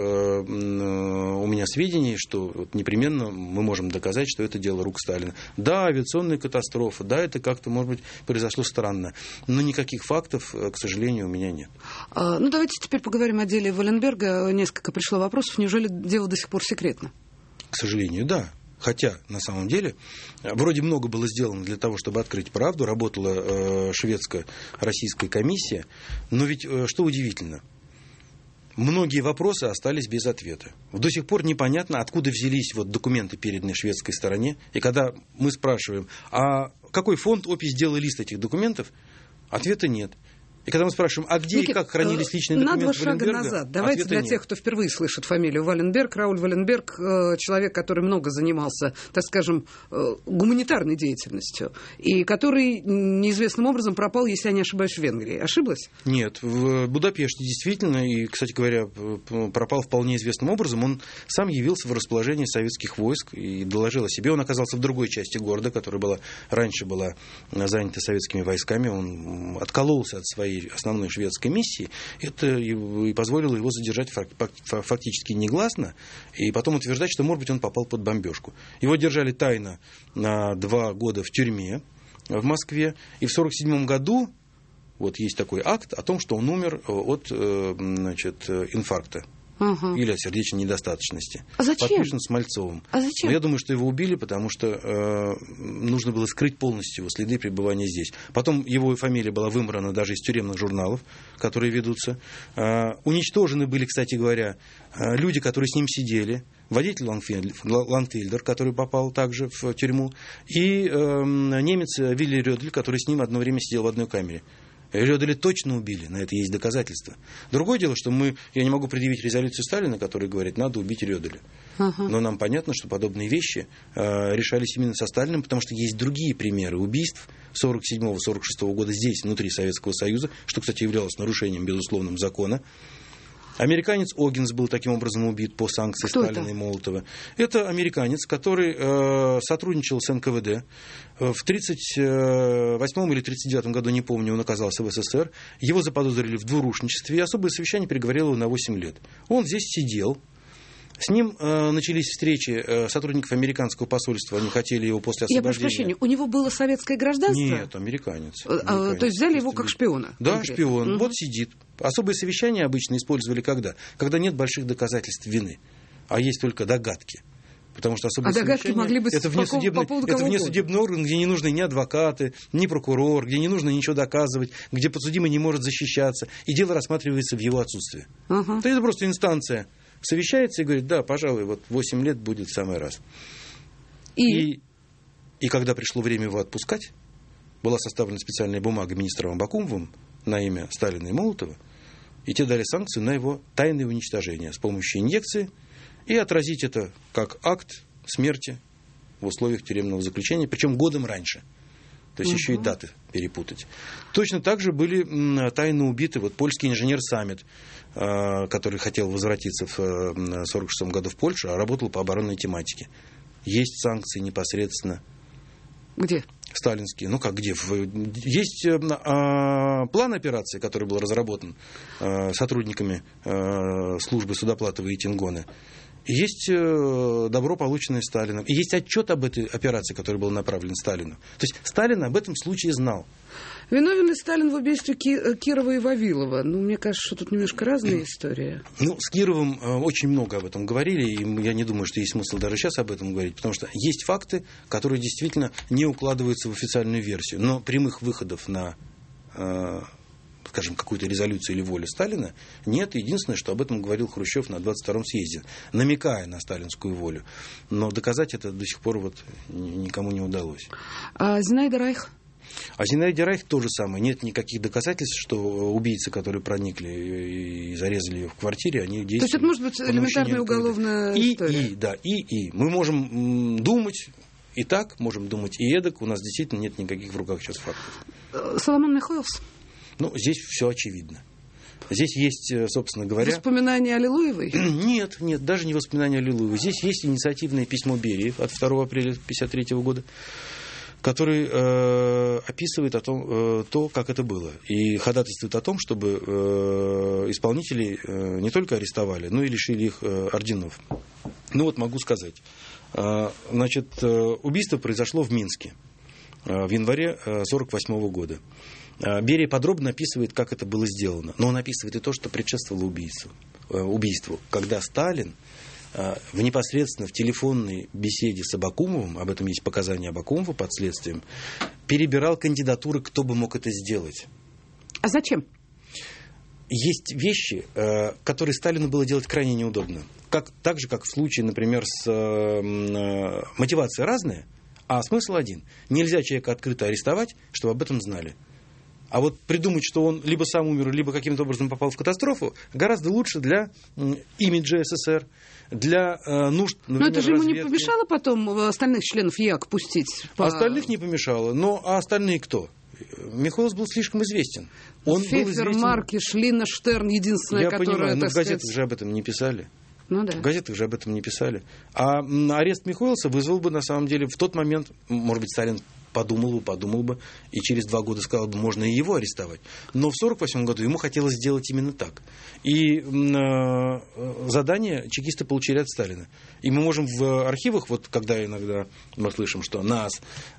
[SPEAKER 3] меня сведений, что непременно мы можем доказать, что это дело рук Сталина. Да, авиационная катастрофа, да, это как-то, может быть, произошло странно, но никаких фактов, к сожалению, у меня нет.
[SPEAKER 2] Ну, давайте теперь поговорим о деле Валенберга. Несколько пришло вопросов. Неужели дело до сих пор секретно?
[SPEAKER 3] К сожалению, да. Хотя, на самом деле, вроде много было сделано для того, чтобы открыть правду. Работала шведско-российская комиссия. Но ведь, что удивительно, многие вопросы остались без ответа. До сих пор непонятно, откуда взялись вот документы, переданные шведской стороне. И когда мы спрашиваем, а какой фонд ОПИ сделал лист этих документов, ответа нет. И когда мы спрашиваем, а где и как хранились личные документы
[SPEAKER 2] на 2 шага
[SPEAKER 3] Валенберга,
[SPEAKER 2] назад. Давайте для тех, кто впервые слышит фамилию Валенберг. Рауль Валенберг, человек, который много занимался, так скажем, гуманитарной деятельностью, и который неизвестным образом пропал, если я не ошибаюсь, в Венгрии. Ошиблась?
[SPEAKER 3] Нет, в Будапеште действительно, и, кстати говоря, пропал вполне известным образом. Он сам явился в расположении советских войск и доложил о себе. Он оказался в другой части города, которая раньше была занята советскими войсками. Он откололся от своей основной шведской миссии, это и позволило его задержать фактически негласно, и потом утверждать, что, может быть, он попал под бомбежку. Его держали тайно на 2 года в тюрьме в Москве, и в 1947 году вот есть такой акт о том, что он умер от инфаркта. Или от сердечной недостаточности.
[SPEAKER 2] А зачем?
[SPEAKER 3] Подписан Смольцовым.
[SPEAKER 2] А зачем?
[SPEAKER 3] Но я думаю, что его убили, потому что нужно было скрыть полностью его следы пребывания здесь. Потом его фамилия была вымрана даже из тюремных журналов, которые ведутся. Уничтожены были, кстати говоря, люди, которые с ним сидели. Водитель Лангфельдер, который попал также в тюрьму, и немец Вилли Рёдель, который с ним одно время сидел в одной камере. Рёделя точно убили, на это есть доказательства. Другое дело, что я не могу предъявить резолюцию Сталина, которая говорит, надо убить Рёделя. Но нам понятно, что подобные вещи решались именно со Сталиным, потому что есть другие примеры убийств 1947-1946 года здесь, внутри Советского Союза, что, кстати, являлось нарушением, безусловным, закона. Американец Огинс был таким образом убит по санкции Сталина и Молотова. Это американец, который сотрудничал с НКВД. В 1938 или 1939 году, не помню, он оказался в СССР. Его заподозрили в двурушничестве, и особое совещание приговорило его на 8 лет. Он здесь сидел. С ним начались встречи сотрудников американского посольства. Они хотели его после освобождения...
[SPEAKER 2] Я прошу прощения, у него было советское гражданство?
[SPEAKER 3] Нет, американец.
[SPEAKER 2] То есть взяли его как шпиона?
[SPEAKER 3] Да, конкретно. Шпион. Вот сидит. Особые совещания обычно использовали когда? Когда нет больших доказательств вины, а есть только догадки. Потому что особые
[SPEAKER 2] догадки могли быть
[SPEAKER 3] это внесудебный орган, где не нужны ни адвокаты, ни прокурор, где не нужно ничего доказывать, где подсудимый не может защищаться, и дело рассматривается в его отсутствии. То это просто инстанция совещается и говорит, да, пожалуй, вот 8 лет будет в самый раз. И когда пришло время его отпускать, была составлена специальная бумага министром Абакумовым на имя Сталина и Молотова, и те дали санкцию на его тайное уничтожение с помощью инъекции, и отразить это как акт смерти в условиях тюремного заключения, причем годом раньше. То есть еще и даты перепутать. Точно так же были тайно убиты польский инженер Саммит, который хотел возвратиться в 1946 году в Польшу, а работал по оборонной тематике. Есть санкции непосредственно.
[SPEAKER 2] Где?
[SPEAKER 3] Сталинские. Ну как где? Есть план операции, который был разработан сотрудниками службы Судоплатова и Тингоны. И есть добро, полученное Сталином. И есть отчет об этой операции, который был направлен Сталину. То есть Сталин об этом случае знал.
[SPEAKER 2] Виновен ли Сталин в убийстве Кирова и Вавилова? Мне кажется, что тут немножко разные истории.
[SPEAKER 3] С Кировым очень много об этом говорили, и я не думаю, что есть смысл даже сейчас об этом говорить, потому что есть факты, которые действительно не укладываются в официальную версию. Но прямых выходов на, скажем, какую-то резолюцию или волю Сталина нет. Единственное, что об этом говорил Хрущев на 22-м съезде, намекая на сталинскую волю. Но доказать это до сих пор никому не удалось.
[SPEAKER 2] А Зинаида Райх?
[SPEAKER 3] А Зинаиде Райх то же самое. Нет никаких доказательств, что убийцы, которые проникли и зарезали ее в квартире, они действовали...
[SPEAKER 2] То есть это может быть элементарная уголовная история?
[SPEAKER 3] И. Мы можем думать и так, можем думать и эдак. У нас действительно нет никаких в руках сейчас фактов.
[SPEAKER 2] Соломон Михайловс?
[SPEAKER 3] Здесь все очевидно. Здесь есть, собственно говоря...
[SPEAKER 2] Воспоминания Аллилуевой?
[SPEAKER 3] Нет, даже не воспоминания Аллилуевой. Здесь есть инициативное письмо Берии от 2 апреля 1953 года, который описывает то, как это было, и ходатайствует о том, чтобы исполнителей не только арестовали, но и лишили их орденов. Ну вот могу сказать. Значит, убийство произошло в Минске в январе 1948 года. Берия подробно описывает, как это было сделано, но он описывает и то, что предшествовало убийству, когда Сталин непосредственно в телефонной беседе с Абакумовым, об этом есть показания Абакумова под следствием, перебирал кандидатуры, кто бы мог это сделать.
[SPEAKER 2] А зачем?
[SPEAKER 3] Есть вещи, которые Сталину было делать крайне неудобно. Так же, как в случае, например, с мотивацией разная, а смысл один. Нельзя человека открыто арестовать, чтобы об этом знали. А вот придумать, что он либо сам умер, либо каким-то образом попал в катастрофу, гораздо лучше для имиджа СССР, для нужд, например,
[SPEAKER 2] но это же ему
[SPEAKER 3] разведки.
[SPEAKER 2] не помешало потом остальных членов ЯК пустить?
[SPEAKER 3] Остальных не помешало. Но а остальные кто? Михоэлс был слишком известен.
[SPEAKER 2] Фефер, Маркиш, Лина Штерн, единственная, которая... Я понимаю,
[SPEAKER 3] но в газетах же об этом не писали.
[SPEAKER 2] Ну, да.
[SPEAKER 3] В газетах же об этом не писали. А арест Михоэлса вызвал бы, на самом деле, в тот момент, может быть, Сталин подумал бы, и через 2 года сказал бы, можно и его арестовать. Но в 1948 году ему хотелось сделать именно так. И задание чекисты получили от Сталина. И мы можем в архивах, вот когда иногда мы слышим, что нас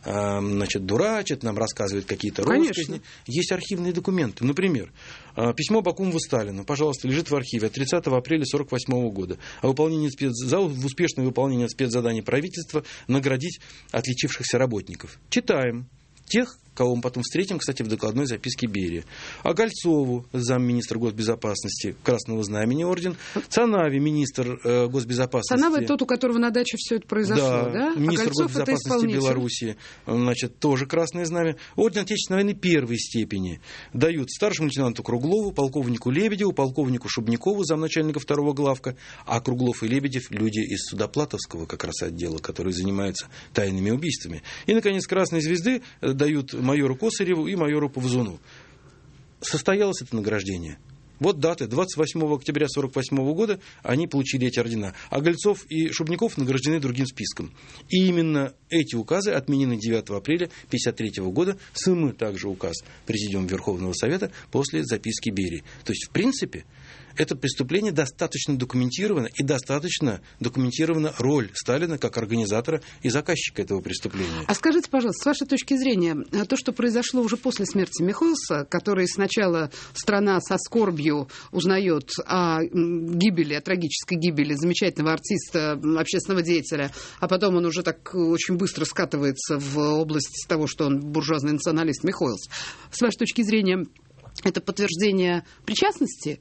[SPEAKER 3] дурачат, нам рассказывают какие-то россказни, есть архивные документы. Например, письмо Абакумова Сталину, пожалуйста, лежит в архиве от 30 апреля 1948 года о выполнении за успешное выполнение спецзаданий правительства наградить отличившихся работников. Читаем. Тех, кого мы потом встретим, кстати, в докладной записке Берии. А Гольцову, замминистра госбезопасности, Красного Знамени орден. Цанаве, министр госбезопасности.
[SPEAKER 2] Цанава — это тот, у которого на даче все это произошло, да?
[SPEAKER 3] Министр
[SPEAKER 2] а
[SPEAKER 3] госбезопасности Белоруссии, значит, тоже Красное Знамя. Орден Отечественной войны 1-й степени дают старшему лейтенанту Круглову, полковнику Лебедеву, полковнику Шубникову, замначальника 2-го главка, а Круглов и Лебедев — люди из Судоплатовского как раз отдела, которые занимаются тайными убийствами. И, наконец, Красной Звезды дают майору Косареву и майору Повзуну. Состоялось это награждение. Вот даты. 28 октября 1948 года они получили эти ордена. А Гольцов и Шубников награждены другим списком. И именно эти указы отменены 9 апреля 1953 года. Сымы также указ Президиума Верховного Совета после записки Берии. То есть, в принципе, это преступление достаточно документировано, и достаточно документирована роль Сталина как организатора и заказчика этого преступления.
[SPEAKER 2] А скажите, пожалуйста, с вашей точки зрения, то, что произошло уже после смерти Михоэлса, который сначала страна со скорбью узнает о гибели, о трагической гибели замечательного артиста, общественного деятеля, а потом он уже так очень быстро скатывается в область того, что он буржуазный националист Михоэлс. С вашей точки зрения, это подтверждение причастности?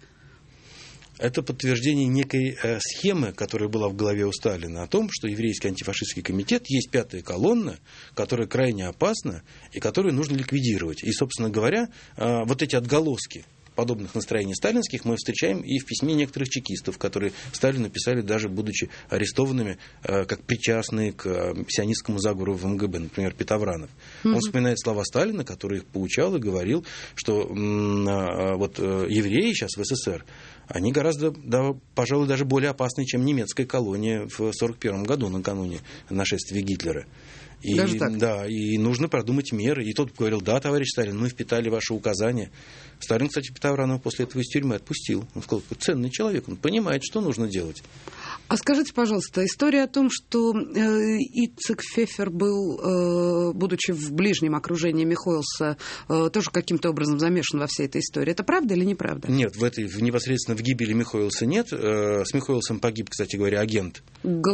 [SPEAKER 3] Это подтверждение некой схемы, которая была в голове у Сталина, о том, что еврейский антифашистский комитет есть 5-я колонна, которая крайне опасна и которую нужно ликвидировать. И, собственно говоря, вот эти отголоски подобных настроений сталинских мы встречаем и в письме некоторых чекистов, которые Сталину писали, даже будучи арестованными, как причастные к сионистскому заговору в МГБ, например, Петовранов. Он вспоминает слова Сталина, который их поучал и говорил, что вот евреи сейчас в СССР, они гораздо, пожалуй, даже более опасны, чем немецкая колония в 1941 году, накануне нашествия Гитлера. И,
[SPEAKER 2] даже так?
[SPEAKER 3] Да, и нужно продумать меры. И тот говорил, да, товарищ Сталин, мы впитали ваши указания. Сталин, кстати, Петовранова после этого из тюрьмы отпустил. Он сказал, ценный человек, он понимает, что нужно делать.
[SPEAKER 2] А скажите, пожалуйста, история о том, что Ицек Фефер был, будучи в ближнем окружении Михоэлса, тоже каким-то образом замешан во всей этой истории. Это правда или неправда?
[SPEAKER 3] Нет, непосредственно в гибели Михоэлса нет. С Михоэлсом погиб, кстати говоря, агент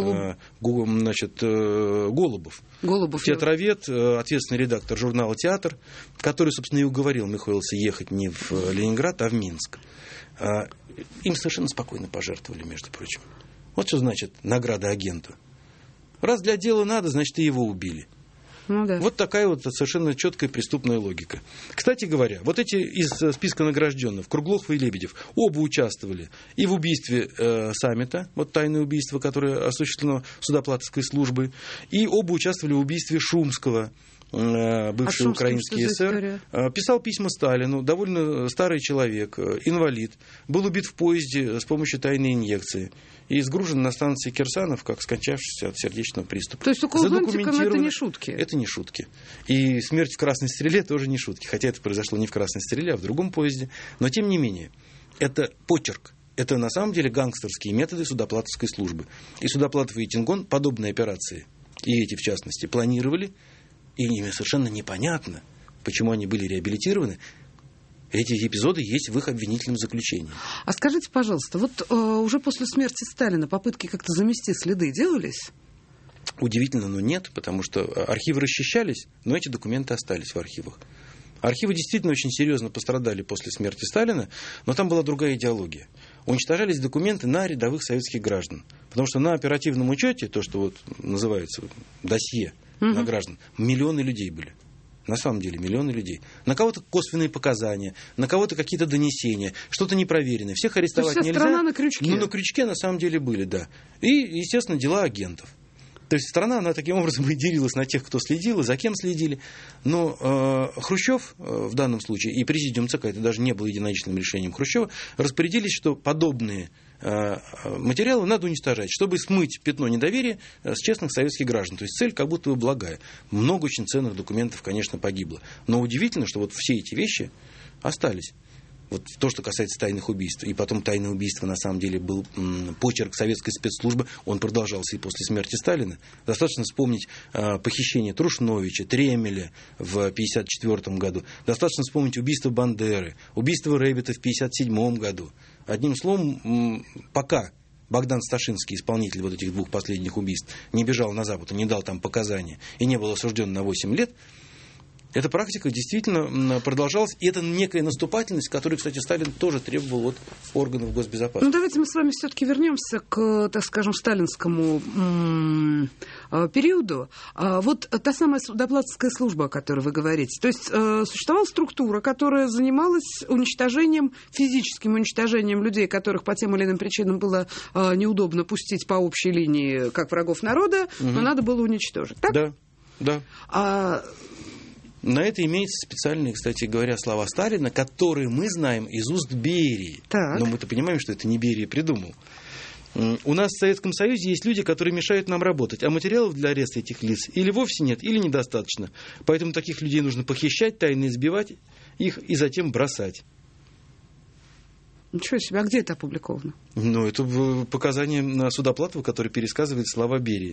[SPEAKER 3] Голубов. Театровед, ответственный редактор журнала «Театр», который, собственно, и уговорил Михоэлса ехать не в Ленинград, а в Минск. Им совершенно спокойно пожертвовали, между прочим. Вот что значит награда агенту. Раз для дела надо, значит, и его убили.
[SPEAKER 2] Ну, да.
[SPEAKER 3] Вот такая вот совершенно четкая преступная логика. Кстати говоря, вот эти из списка награжденных, Круглов и Лебедев, оба участвовали и в убийстве Саммита, вот тайное убийство, которое осуществлено Судоплатовской службой, и оба участвовали в убийстве Шумского, бывший украинский СССР, писал письма Сталину, довольно старый человек, инвалид, был убит в поезде с помощью тайной инъекции и сгружен на станции Кирсанов, как скончавшийся от сердечного приступа.
[SPEAKER 2] То есть укол зонтиком — это не шутки?
[SPEAKER 3] Это не шутки. И смерть в Красной Стреле тоже не шутки. Хотя это произошло не в Красной Стреле, а в другом поезде. Но тем не менее, это почерк. Это на самом деле гангстерские методы судоплатовской службы. И Судоплатов и Итингон подобные операции, и эти в частности, планировали. И им совершенно непонятно, почему они были реабилитированы. Эти эпизоды есть в их обвинительном заключении.
[SPEAKER 2] А скажите, пожалуйста, вот уже после смерти Сталина попытки как-то замести следы делались?
[SPEAKER 3] Удивительно, но нет, потому что архивы расчищались, но эти документы остались в архивах. Архивы действительно очень серьезно пострадали после смерти Сталина, но там была другая идеология. Уничтожались документы на рядовых советских граждан. Потому что на оперативном учете, то, что вот называется досье на граждан, миллионы людей были. На самом деле миллионы людей. На кого-то косвенные показания, на кого-то какие-то донесения, что-то непроверенное. Всех арестовать нельзя.
[SPEAKER 2] Страна на крючке.
[SPEAKER 3] Но на крючке на самом деле были, да. И, естественно, дела агентов. То есть страна, она таким образом и делилась на тех, кто следил, и за кем следили. Но Хрущев в данном случае, и президиум ЦК, это даже не было единоличным решением Хрущева, распорядились, что подобные материалы надо уничтожать, чтобы смыть пятно недоверия с честных советских граждан. То есть цель как будто бы благая. Много очень ценных документов, конечно, погибло. Но удивительно, что вот все эти вещи остались. Вот то, что касается тайных убийств. И потом тайное убийство, на самом деле, был почерк советской спецслужбы. Он продолжался и после смерти Сталина. Достаточно вспомнить похищение Трушновича, Тремеля в 1954 году. Достаточно вспомнить убийство Бандеры, убийство Рэббита в 1957 году. Одним словом, пока Богдан Сташинский, исполнитель вот этих двух последних убийств, не бежал на Запад и не дал там показания, и не был осужден на 8 лет, эта практика действительно продолжалась. И это некая наступательность, которую, кстати, Сталин тоже требовал от органов госбезопасности.
[SPEAKER 2] Ну, давайте мы с вами все-таки вернемся к, так скажем, сталинскому периоду. Вот та самая судоплатовская служба, о которой вы говорите. То есть существовала структура, которая занималась уничтожением, физическим уничтожением людей, которых по тем или иным причинам было неудобно пустить по общей линии как врагов народа, но надо было уничтожить. Так?
[SPEAKER 3] Да, да. На это имеются специальные, кстати говоря, слова Сталина, которые мы знаем из уст Берии.
[SPEAKER 2] Так.
[SPEAKER 3] Но мы-то понимаем, что это не Берия придумал. У нас в Советском Союзе есть люди, которые мешают нам работать, а материалов для ареста этих лиц или вовсе нет, или недостаточно. Поэтому таких людей нужно похищать, тайно избивать их и затем бросать.
[SPEAKER 2] Ничего себе, а где это опубликовано?
[SPEAKER 3] Ну, это показания Судоплатова, который пересказывает слова Берии.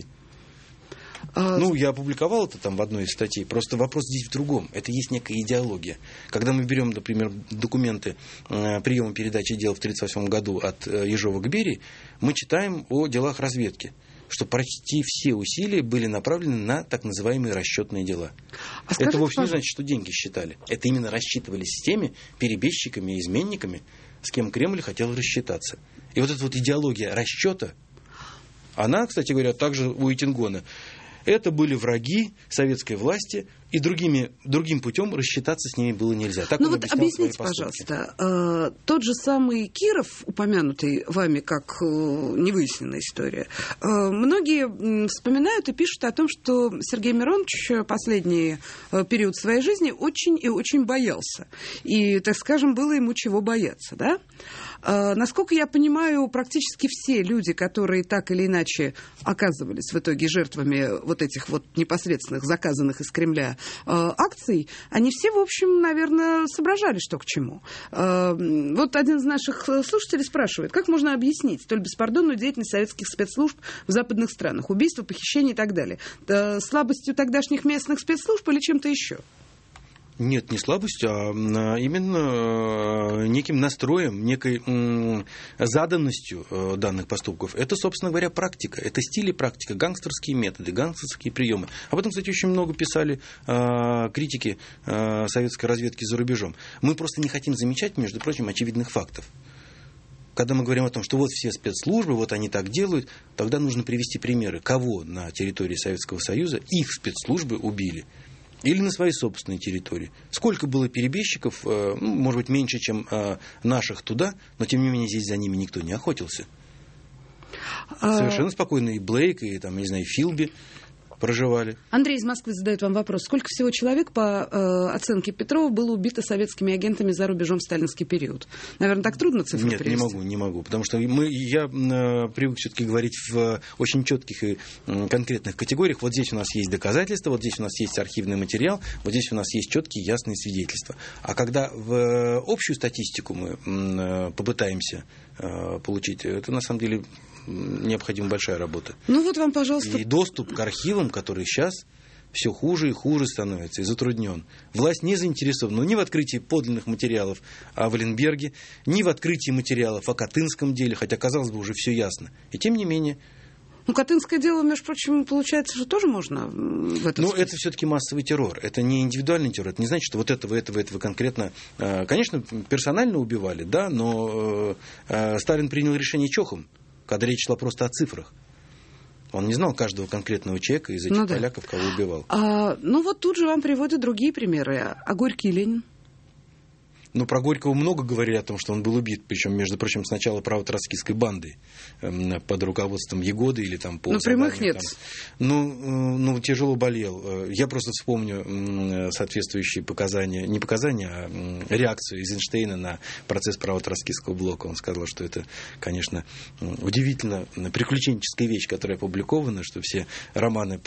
[SPEAKER 3] Ну, я опубликовал это там в одной из статей. Просто вопрос здесь в другом. Это есть некая идеология. Когда мы берем, например, документы приема передачи дел в 1938 году от Ежова к Берии, мы читаем о делах разведки, что почти все усилия были направлены на так называемые расчетные дела. Это вовсе не значит, что деньги считали. Это именно рассчитывались с теми перебежчиками и изменниками, с кем Кремль хотел рассчитаться. И вот эта вот идеология расчета, она, кстати говоря, также у Итингона. Это были враги советской власти, и другим путем рассчитаться с ними было нельзя. Так
[SPEAKER 2] ну вот объясните, пожалуйста, тот же самый Киров, упомянутый вами как невыясненная история, многие вспоминают и пишут о том, что Сергей Миронович последний период своей жизни очень и очень боялся. И, так скажем, было ему чего бояться, да? Насколько я понимаю, практически все люди, которые так или иначе оказывались в итоге жертвами вот этих вот непосредственных заказанных из Кремля акций, они все, в общем, наверное, соображали, что к чему. Вот один из наших слушателей спрашивает, как можно объяснить столь беспардонную деятельность советских спецслужб в западных странах, убийства, похищения и так далее? Слабостью тогдашних местных спецслужб или чем-то еще?
[SPEAKER 3] Нет, не слабостью, а именно неким настроем, некой заданностью данных поступков. Это, собственно говоря, практика. Это стиль и практика, гангстерские методы, гангстерские приемы. Об этом, кстати, очень много писали критики советской разведки за рубежом. Мы просто не хотим замечать, между прочим, очевидных фактов. Когда мы говорим о том, что вот все спецслужбы, вот они так делают, тогда нужно привести примеры, кого на территории Советского Союза их спецслужбы убили. Или на своей собственной территории. Сколько было перебежчиков, может быть, меньше, чем наших туда, но, тем не менее, здесь за ними никто не охотился. Совершенно спокойно и Блейк, и, там, не знаю, Филби. проживали.
[SPEAKER 2] Андрей из Москвы задает вам вопрос. Сколько всего человек, по оценке Петрова, было убито советскими агентами за рубежом в сталинский период? Наверное, так трудно цифру перевести?
[SPEAKER 3] Нет, не могу. Потому что я привык все-таки говорить в очень четких и конкретных категориях. Вот здесь у нас есть доказательства, вот здесь у нас есть архивный материал, вот здесь у нас есть четкие, ясные свидетельства. А когда в общую статистику мы попытаемся получить, это на самом деле необходима большая работа.
[SPEAKER 2] Ну вот вам, пожалуйста.
[SPEAKER 3] И доступ к архивам, который сейчас все хуже и хуже становится и затруднен. Власть не заинтересована ни в открытии подлинных материалов о Валенберге, ни в открытии материалов о Катынском деле, хотя, казалось бы, уже все ясно. И тем не менее...
[SPEAKER 2] Ну, Катынское дело, между прочим, получается, что тоже можно в этом смысле?
[SPEAKER 3] Это все-таки массовый террор. Это не индивидуальный террор. Это не значит, что вот этого конкретно... Конечно, персонально убивали, да, но Сталин принял решение чохом, когда речь шла просто о цифрах. Он не знал каждого конкретного человека из этих поляков, кого убивал.
[SPEAKER 2] Вот тут же вам приводят другие примеры. А Горький и Ленин?
[SPEAKER 3] Про Горького много говорили о том, что он был убит, причем, между прочим, сначала правотроцкистской бандой под руководством Ягоды или там по
[SPEAKER 2] прямых нет.
[SPEAKER 3] Тяжело болел. Я просто вспомню соответствующие показания, не показания, а реакцию Эйзенштейна на процесс правотроцкистского блока. Он сказал, что это, конечно, удивительно приключенческая вещь, которая опубликована, что все романы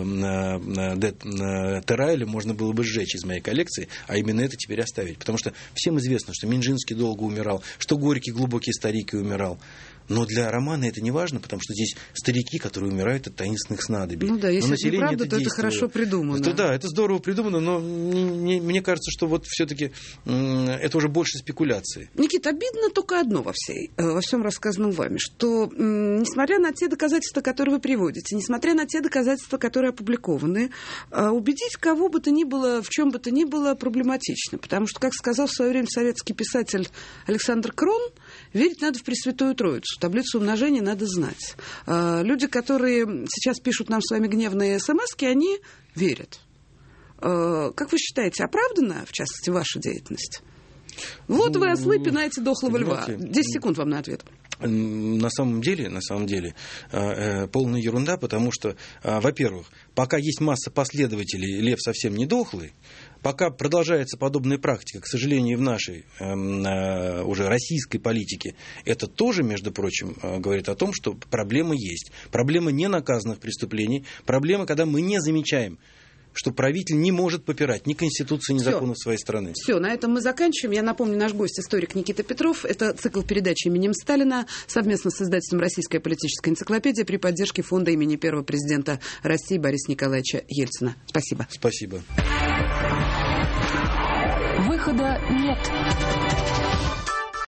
[SPEAKER 3] Террайля можно было бы сжечь из моей коллекции, а именно это теперь оставить. Потому что всем известно, что Минжинский долго умирал, что Горький глубокий старик и умирал. Но для романа это не важно, потому что здесь старики, которые умирают от таинственных снадобий.
[SPEAKER 2] Если это неправда, то это хорошо придумано.
[SPEAKER 3] Это здорово придумано, но мне кажется, что вот все-таки это уже больше спекуляции.
[SPEAKER 2] Никита, обидно только одно во всем рассказанном вами, что несмотря на те доказательства, которые вы приводите, несмотря на те доказательства, которые опубликованы, убедить кого бы то ни было, в чем бы то ни было, проблематично. Потому что, как сказал в свое время советский писатель Александр Крон, верить надо в Пресвятую Троицу. Таблицу умножения надо знать. Люди, которые сейчас пишут нам с вами гневные смски, они верят. Как вы считаете, оправдана, в частности, ваша деятельность? Вот вы ослы пинаете дохлого льва. 10 секунд вам на ответ.
[SPEAKER 3] На самом деле, полная ерунда, потому что, во-первых, пока есть масса последователей, лев совсем не дохлый, пока продолжается подобная практика, к сожалению, и в нашей уже российской политике, это тоже, между прочим, говорит о том, что проблема есть. Проблема ненаказанных преступлений, проблема, когда мы не замечаем, что правитель не может попирать ни Конституцию, ни законов своей страны.
[SPEAKER 2] Все, на этом мы заканчиваем. Я напомню, наш гость, историк Никита Петров. Это цикл передач именем Сталина совместно с издательством «Российская политическая энциклопедия» при поддержке фонда имени первого президента России Бориса Николаевича Ельцина. Спасибо.
[SPEAKER 3] Спасибо.
[SPEAKER 1] Выхода нет.